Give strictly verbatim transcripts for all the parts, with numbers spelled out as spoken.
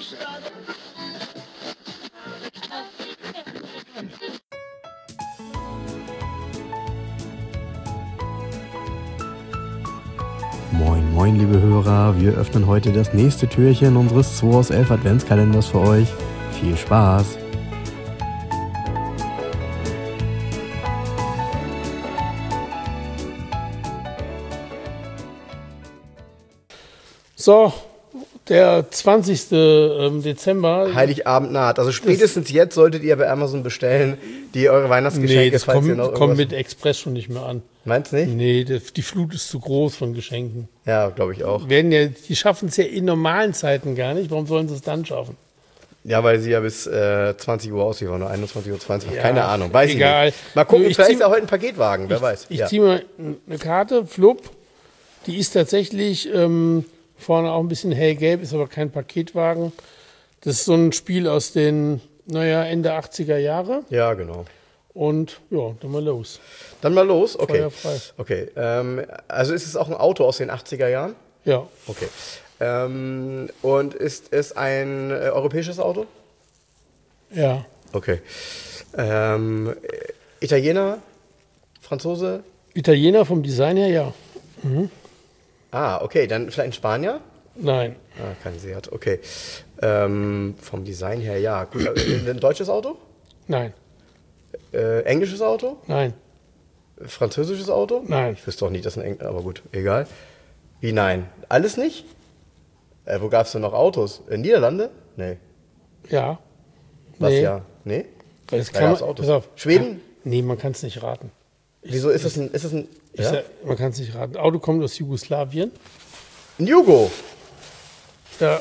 Moin, moin, liebe Hörer, wir öffnen heute das nächste Türchen unseres zwei aus elf Adventskalenders für euch. Viel Spaß! So, der zwanzigste Dezember. Heiligabend naht. Also spätestens jetzt solltet ihr bei Amazon bestellen, die eure Weihnachtsgeschenke, nee, das falls kommt, ihr noch kommt mit Express schon nicht mehr an. Meinst du nicht? Nee, die Flut ist zu groß von Geschenken. Ja, glaube ich auch. Werden ja, die schaffen es ja in normalen Zeiten gar nicht. Warum sollen sie es dann schaffen? Ja, weil sie ja bis äh, zwanzig Uhr ausliefern, oder einundzwanzig Uhr zwanzig. Ja, keine Ahnung, weiß egal. ich nicht. Mal gucken, Ich vielleicht zieh, ist ja heute ein Paketwagen, wer ich, weiß. Ich ja. ziehe mal eine Karte, flupp. Die ist tatsächlich ähm, vorne auch ein bisschen hellgelb, ist aber kein Paketwagen. Das ist so ein Spiel aus den, naja, Ende achtziger Jahre. Ja, genau. Und ja, dann mal los. Dann mal los, okay. Feuerfrei. Okay, ähm, also ist es auch ein Auto aus den achtziger Jahren? Ja. Okay. Ähm, und ist es ein äh, europäisches Auto? Ja. Okay. Ähm, Italiener? Franzose? Italiener vom Design her, ja. Mhm. Ah, okay, dann vielleicht ein Spanier? Nein. Ah, kein Seat, okay. Ähm, vom Design her, ja. Gut, ein deutsches Auto? Nein. Äh, englisches Auto? Nein. Französisches Auto? Nein. Ich wüsste doch nicht, dass ein Englisch, aber gut, egal. Wie nein? Alles nicht? Äh, wo gab es denn noch Autos? In Niederlande? Nee. Ja. Was nee. ja? Nee? Das Da kann gab's man, Autos. pass auf, Schweden? Kann, nee, man kann es nicht raten. Wieso ist es ein, ist es ein, Ich ja? sag, man kann es nicht raten. Auto kommt aus Jugoslawien. Ein Jugo? Da,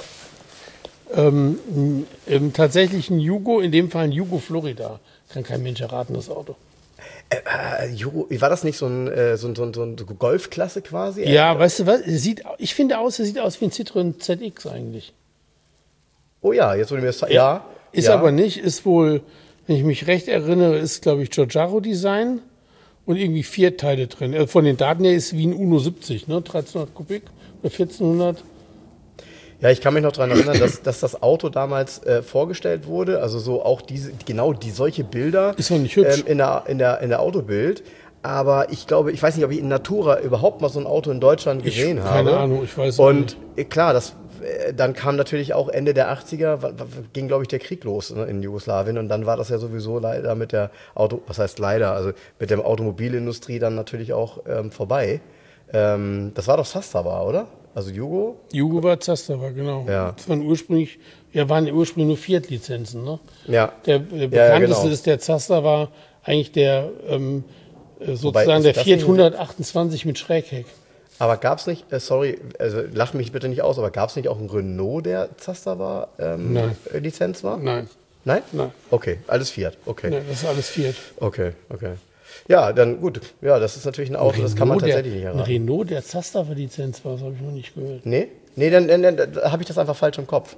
ähm, ähm, tatsächlich ein Jugo, in dem Fall ein Jugo Florida. Kann kein Mensch erraten, das Auto. Äh, äh, Jugo, war das nicht so ein, äh, so ein, so ein, so ein Golfklasse quasi? Ja, äh, weißt du was? Es sieht, ich finde aus, es sieht aus wie ein Citroën Z X eigentlich. Oh ja, jetzt wurde mir das, ja. Ist ja. aber nicht, ist wohl, wenn ich mich recht erinnere, ist, glaube ich, Giugiaro-Design und irgendwie vier Teile drin. Äh, Von den Daten her ist wie ein Uno siebzig, ne? dreizehnhundert Kubik oder vierzehnhundert. Ja, ich kann mich noch daran erinnern, dass, dass das Auto damals äh, vorgestellt wurde. Also so auch diese, genau die solche Bilder Ist doch nicht hübsch. ähm, in, der, in, der, in der Autobild. Aber ich glaube, ich weiß nicht, ob ich in Natura überhaupt mal so ein Auto in Deutschland Ich- gesehen habe. keine Ahnung, ich weiß auch Und nicht. äh, klar, das, äh, dann kam natürlich auch Ende der achtziger, w- w- ging glaube ich der Krieg los, ne, in Jugoslawien. Und dann war das ja sowieso leider mit der Auto, was heißt leider, also mit der Automobilindustrie dann natürlich auch ähm, vorbei. Ähm, das war doch Sastava, oder? Also Jugo? Jugo war Zastava, genau. Ja. Das waren ursprünglich, ja, waren ursprünglich nur Fiat-Lizenzen. Ne? Ja. Der, der ja, bekannteste genau. ist der Zastava, eigentlich der ähm, äh, Wobei, sozusagen ist der das Fiat nicht- hundertachtundzwanzig mit Schrägheck. Aber gab es nicht, äh, sorry, also lach mich bitte nicht aus, aber gab es nicht auch einen Renault, der Zastava ähm, Nein. äh, Lizenz war? Nein, Nein? Nein. Okay, alles Fiat, okay. nein, das ist alles Fiat. Okay, okay. Ja, dann gut. Ja, das ist natürlich ein Auto, das kann man Renault, tatsächlich nicht der, ein erraten. Renault, der Zastava-Lizenz war, das habe ich noch nicht gehört. Nee? Nee, dann, dann, dann, dann habe ich das einfach falsch im Kopf.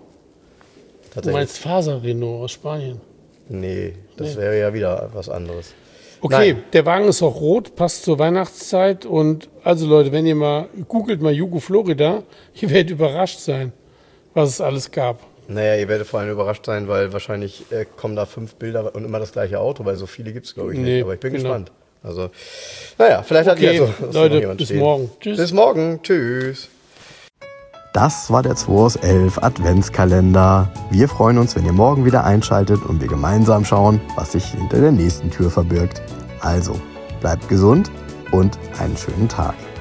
Du Tatsächlich. meinst Faser-Renault aus Spanien? Nee, das Nee. wäre ja wieder was anderes. Okay, Nein. der Wagen ist auch rot, passt zur Weihnachtszeit. Und also Leute, wenn ihr mal googelt mal Jugo Florida, ihr werdet überrascht sein, was es alles gab. Naja, ihr werdet vor allem überrascht sein, weil wahrscheinlich äh, kommen da fünf Bilder und immer das gleiche Auto, weil so viele gibt es, glaube ich, Nee, nicht. Aber ich bin genau. gespannt. Also, naja, vielleicht hat Okay, ihr so, Leute, bis morgen. Tschüss. Bis morgen. Tschüss. Das war der zwei aus elf Adventskalender. Wir freuen uns, wenn ihr morgen wieder einschaltet und wir gemeinsam schauen, was sich hinter der nächsten Tür verbirgt. Also, bleibt gesund und einen schönen Tag.